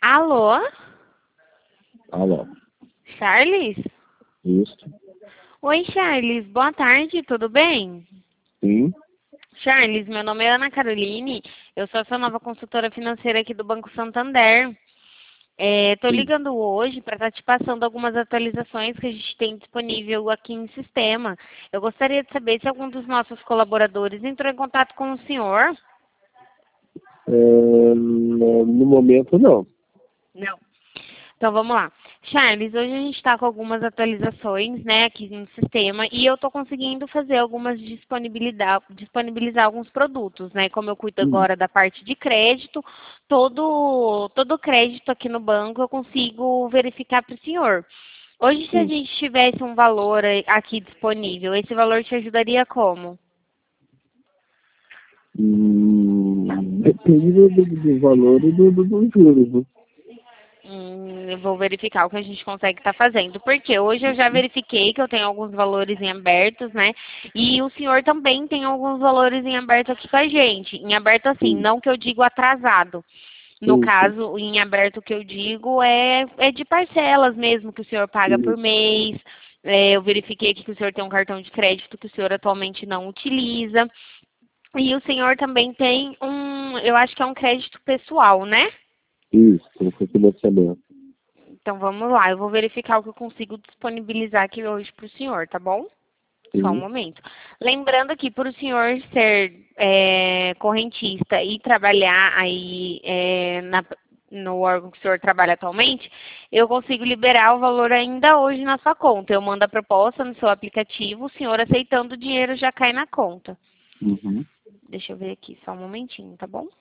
Alô? Alô, Charles? isso, Oi, Charles. Boa tarde, tudo bem? sim, Charles, meu nome é Ana Caroline. Eu sou a sua nova consultora financeira aqui do Banco Santander. Estou sim. ligando hoje para estar te passando algumas atualizações que a gente tem disponível aqui em sistema. Eu gostaria de saber se algum dos nossos colaboradores entrou em contato com o senhor. No momento, não. Não. Então vamos lá. Charles, hoje a gente está com algumas atualizações, né, aqui no sistema e eu estou conseguindo fazer algumas disponibilizar alguns produtos, né? Como eu cuido Hum, agora da parte de crédito, todo crédito aqui no banco eu consigo verificar para o senhor. Hoje, se a sim. gente tivesse um valor aqui disponível, esse valor te ajudaria como? Depende do valor e dos juros, né? Eu vou verificar o que a gente consegue estar fazendo. Porque hoje eu já verifiquei que eu tenho alguns valores em abertos, né? E o senhor também tem alguns valores em aberto aqui com a gente. Em aberto assim, Sim, não que eu digo atrasado. No sim, sim. caso, em aberto que eu digo é de parcelas mesmo, que o senhor paga por Isso, mês. Eu verifiquei aqui que o senhor tem um cartão de crédito que o senhor atualmente não utiliza. E o senhor também tem eu acho que é um crédito pessoal, né? isso, foi financiamento. Então vamos lá, eu vou verificar o que eu consigo disponibilizar aqui hoje para o senhor, tá bom? Só um Sim, momento. Lembrando que por o senhor ser correntista e trabalhar aí no órgão que o senhor trabalha atualmente, eu consigo liberar o valor ainda hoje na sua conta. Eu mando a proposta no seu aplicativo, o senhor aceitando o dinheiro já cai na conta. uhum. Deixa eu ver aqui, só um momentinho, tá bom?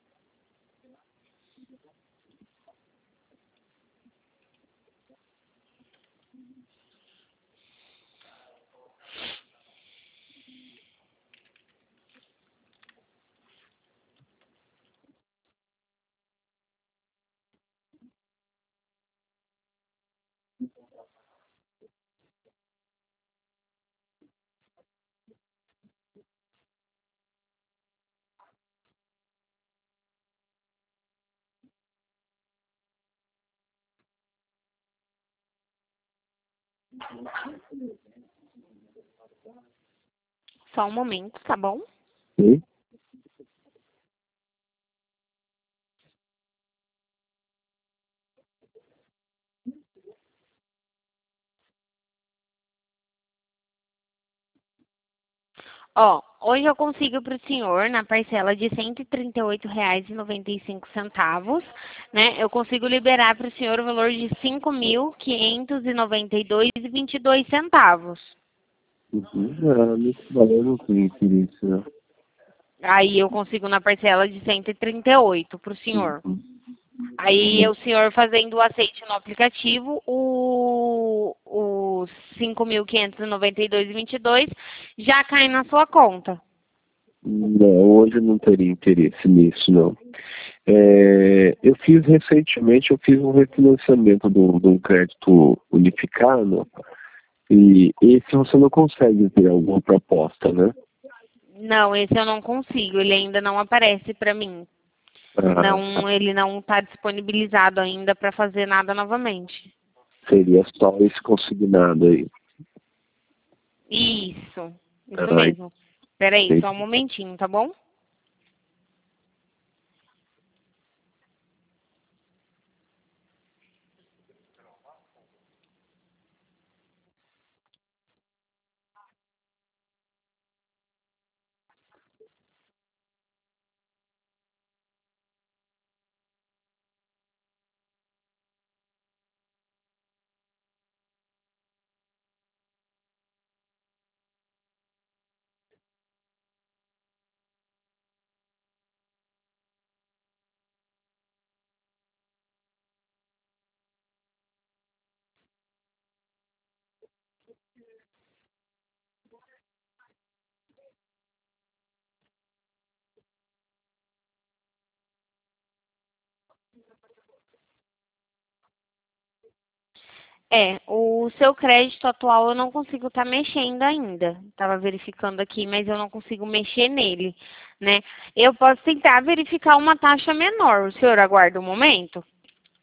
Só um momento, tá bom? Sim. Ó, hoje eu consigo para o senhor, na parcela de R$ 138,95, né? Eu consigo liberar para o senhor o valor de R$ 5.592,22. Nesse valor não tem interesse, né? Aí eu consigo na parcela de 138 para o senhor. Uhum. Aí o senhor fazendo o aceite no aplicativo, os 5.592,22 já cai na sua conta. Não, hoje eu não teria interesse nisso, não. Eu fiz recentemente, eu fiz um refinanciamento de um crédito unificado e esse você não consegue ter alguma proposta, né? Não, esse eu não consigo, ele ainda não aparece para mim. Ah, Não, ele não está disponibilizado ainda para fazer nada novamente. seria só esse consignado aí. Isso Ah, mesmo. Peraí, só um entendi. momentinho, tá bom? O seu crédito atual eu não consigo estar mexendo ainda. Estava verificando aqui, mas eu não consigo mexer nele, né? Eu posso tentar verificar uma taxa menor. O senhor aguarda um momento?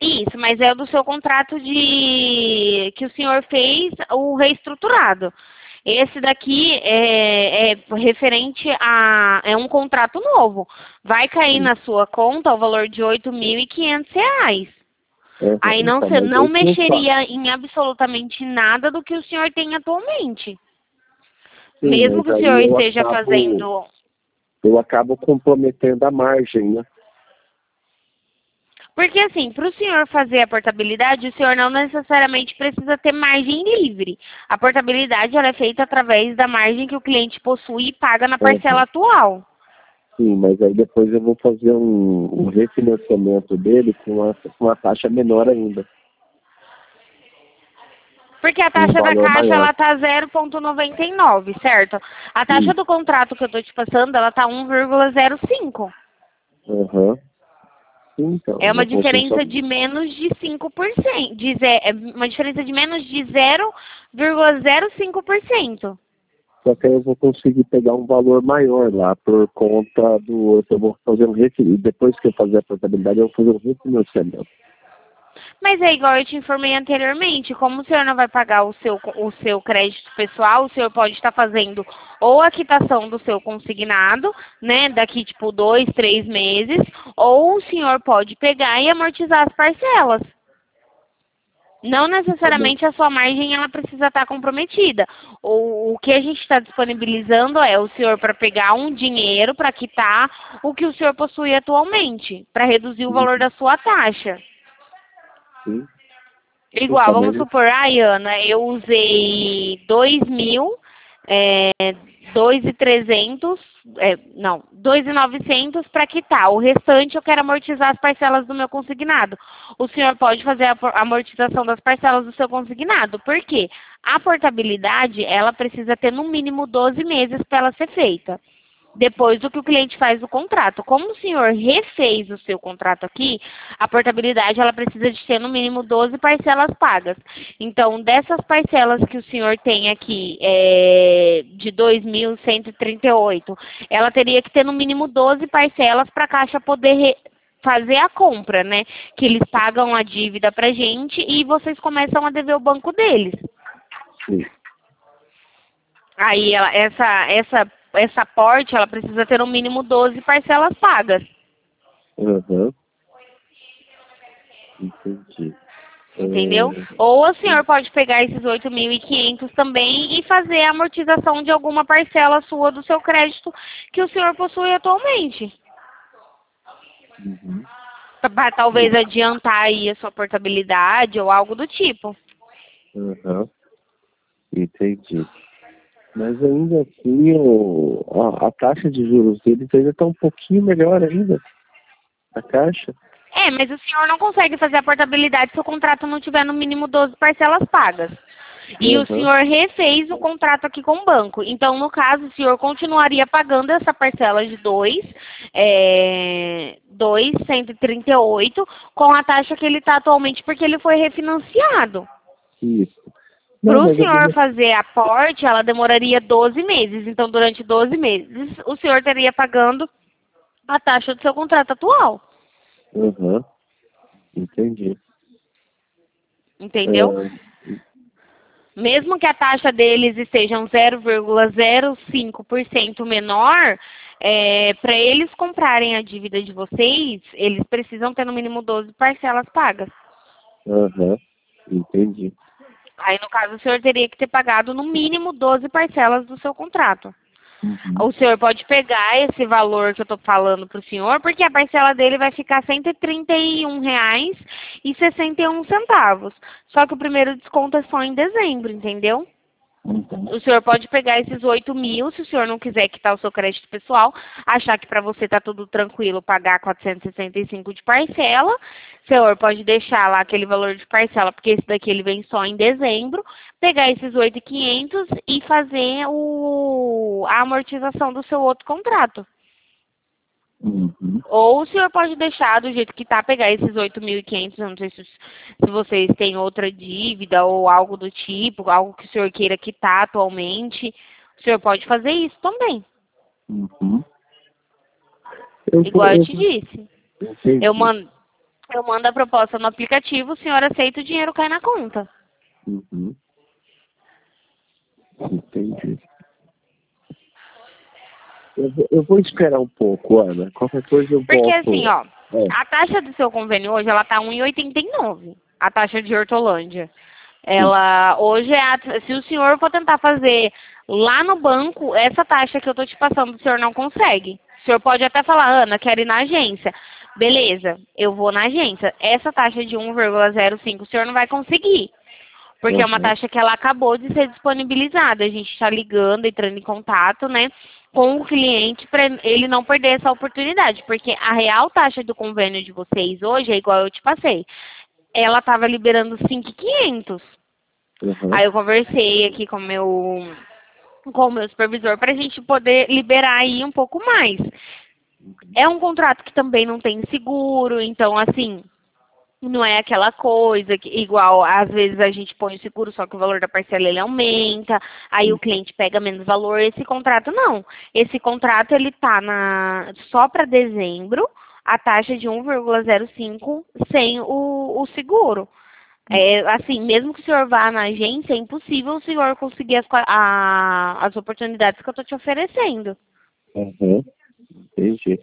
Isso, mas é do seu contrato de que o senhor fez, o reestruturado. Esse daqui é referente a... é um contrato novo. Vai cair Sim. na sua conta o valor de R$ 8.500. Aí não, Então, você mas não aí que eu faço. mexeria em absolutamente nada do que o senhor tem atualmente. Sim, Mesmo mas que o aí senhor esteja fazendo... eu acabo comprometendo a margem, né? Porque assim, para o senhor fazer a portabilidade, o senhor não necessariamente precisa ter margem livre. A portabilidade ela é feita através da margem que o cliente possui e paga na parcela Uhum. atual. Sim, mas aí depois eu vou fazer um refinanciamento dele com uma taxa menor ainda, Porque a um taxa da valor caixa maior. ela tá 0,99, certo? A taxa Isso. do contrato que eu estou te passando, ela tá 1,05. Aham. Sim, então, É uma uma construção. diferença de menos de 5%. É uma diferença de menos de 0,05%. Só que aí eu vou conseguir pegar um valor maior lá por conta do. Eu vou fazer um refinanciamento. Depois que eu fazer a portabilidade, eu vou fazer um refinanciamento. Mas é igual eu te informei anteriormente, como o senhor não vai pagar o seu crédito pessoal, o senhor pode estar fazendo ou a quitação do seu consignado, né, daqui tipo 2, 3 meses, ou o senhor pode pegar e amortizar as parcelas. Não Tá bom. necessariamente a sua margem ela precisa estar comprometida. O que a gente está disponibilizando é o senhor para pegar um dinheiro para quitar o que o senhor possui atualmente, para reduzir o Uhum. valor da sua taxa. Sim. Igual, Então, vamos mas supor, Ana, eu usei 2.000, 2.300, não, 2.900 para quitar. O restante eu quero amortizar as parcelas do meu consignado. O senhor pode fazer a amortização das parcelas do seu consignado. Por quê? A portabilidade, ela precisa ter no mínimo 12 meses para ela ser feita. Depois do que o cliente faz o contrato. Como o senhor refez o seu contrato aqui, a portabilidade ela precisa de ter no mínimo 12 parcelas pagas. Então, dessas parcelas que o senhor tem aqui, de 2.138, ela teria que ter no mínimo 12 parcelas para a Caixa poder fazer a compra, né? Que eles pagam a dívida pra gente e vocês começam a dever o banco deles. sim. Aí essa porte, ela precisa ter no mínimo 12 parcelas pagas. Aham. Entendi. Entendeu? Ou o senhor Sim. pode pegar esses 8.500 também e fazer a amortização de alguma parcela sua do seu crédito que o senhor possui atualmente. Uhum. Para talvez adiantar aí a sua portabilidade ou algo do tipo. Aham. Entendi. Mas ainda assim, a taxa de juros deles ainda está um pouquinho melhor ainda, a taxa. Mas o senhor não consegue fazer a portabilidade se o contrato não tiver no mínimo 12 parcelas pagas. E o Aham. senhor refez o contrato aqui com o banco. Então, no caso, o senhor continuaria pagando essa parcela de 2.138 com a taxa que ele está atualmente, porque ele foi refinanciado. Isso. Para Não, o mas eu senhor vou. fazer a porte, ela demoraria 12 meses. Então, durante 12 meses, o senhor estaria pagando a taxa do seu contrato atual. Aham. Entendi. Entendeu? É, Mesmo que a taxa deles esteja 0,05% menor, para eles comprarem a dívida de vocês, eles precisam ter no mínimo 12 parcelas pagas. aham. Entendi. Aí, no caso, o senhor teria que ter pagado no mínimo 12 parcelas do seu contrato. Uhum. O senhor pode pegar esse valor que eu estou falando para o senhor, porque a parcela dele vai ficar R$ 131,61. Só que o primeiro desconto é só em dezembro, entendeu? Uhum. O senhor pode pegar esses 8.000, se o senhor não quiser quitar o seu crédito pessoal, achar que para você tá tudo tranquilo, pagar 465 de parcela, o senhor pode deixar lá aquele valor de parcela, porque esse daqui ele vem só em dezembro, pegar esses 8.500 e fazer a amortização do seu outro contrato. Uhum. Ou o senhor pode deixar do jeito que tá, pegar esses 8.500, eu não sei se vocês têm outra dívida ou algo do tipo, algo que o senhor queira quitar atualmente. O senhor pode fazer isso também. Uhum. Eu Igual vou, eu eu te vou. disse. Eu Entendi. mando, Eu mando a proposta no aplicativo, o senhor aceita, o dinheiro cai na conta. Uhum. Entendi. Eu vou esperar um pouco, Ana. Qualquer coisa eu Porque volto. assim, ó, É. a taxa do seu convênio hoje, ela tá 1,89, a taxa de Hortolândia. Ela, hoje, se o senhor for tentar fazer lá no banco, essa taxa que eu tô te passando, o senhor não consegue. O senhor pode até falar, Ana, quero ir na agência. Beleza, eu vou na agência. Essa taxa de 1,05 o senhor não vai conseguir. Porque é uma taxa que ela acabou de ser disponibilizada. A gente está ligando, entrando em contato, né, com o cliente para ele não perder essa oportunidade. Porque a real taxa do convênio de vocês hoje é igual eu te passei. Ela estava liberando 5.500. Aí eu conversei aqui com o meu supervisor para a gente poder liberar aí um pouco mais. É um contrato que também não tem seguro, então assim, não é aquela coisa que, igual, às vezes a gente põe o seguro, só que o valor da parcela ele aumenta, aí o cliente pega menos valor. Esse contrato não. Esse contrato ele tá só para dezembro, a taxa de 1,05 sem o seguro. É, assim, mesmo que o senhor vá na agência, é impossível o senhor conseguir as oportunidades que eu tô te oferecendo. Uhum. Entendi.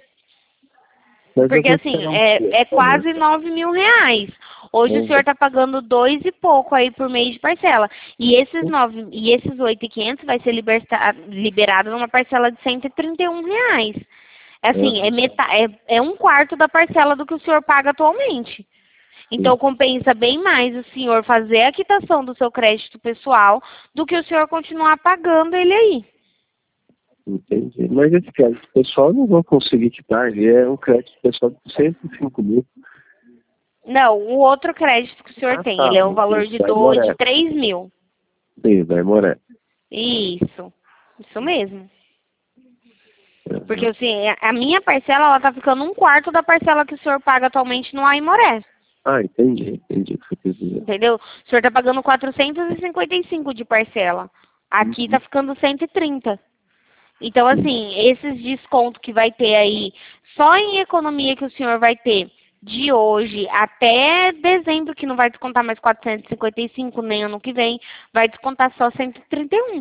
Mas eu Porque vou assim, esperar um é pouco, né? quase 9.000 reais. Hoje o senhor está pagando 2 e pouco aí por mês de parcela. E esses 8.500 vai ser liberado numa parcela de 131 reais. Assim, é um quarto da parcela do que o senhor paga atualmente. Então compensa bem mais o senhor fazer a quitação do seu crédito pessoal do que o senhor continuar pagando ele aí. Entendi. Mas esse crédito pessoal eu não vou conseguir quitar. Ele é um crédito pessoal de 105 mil. Não, o outro crédito que o senhor tem, ele é o valor de 3 mil. Sim, vai morar. Isso mesmo. Porque assim, a minha parcela, ela tá ficando um quarto da parcela que o senhor paga atualmente no Aimoré. Ah, entendi o que você quer dizer. Entendeu? O senhor tá pagando 455 de parcela. Aqui tá ficando 130. Então, assim, esses descontos que vai ter aí, só em economia que o senhor vai ter de hoje até dezembro, que não vai descontar mais 455 nem ano que vem, vai descontar só 131.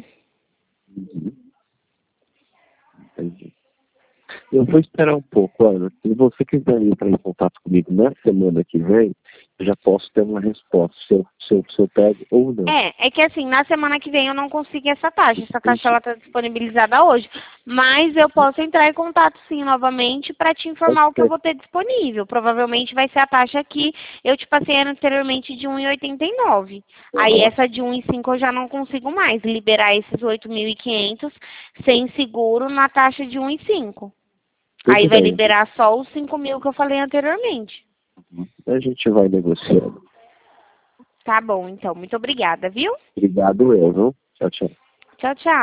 Entendi. Eu vou esperar um pouco, Ana. Se você quiser entrar em contato comigo na semana que vem, eu já posso ter uma resposta, se eu pego ou não. É que assim, na semana que vem eu não consigo essa taxa. Essa taxa ela está disponibilizada hoje. Mas eu posso entrar em contato sim novamente para te informar o que eu vou ter disponível. Provavelmente vai ser a taxa que eu te passei anteriormente de 1,89. Aí essa de 1,5 eu já não consigo mais liberar esses 8.500 sem seguro na taxa de 1,5. Aí vai liberar só os 5.000 que eu falei anteriormente. A gente vai negociando. Tá bom, então. Muito obrigada, viu? Obrigado, viu? Tchau, tchau. Tchau, tchau.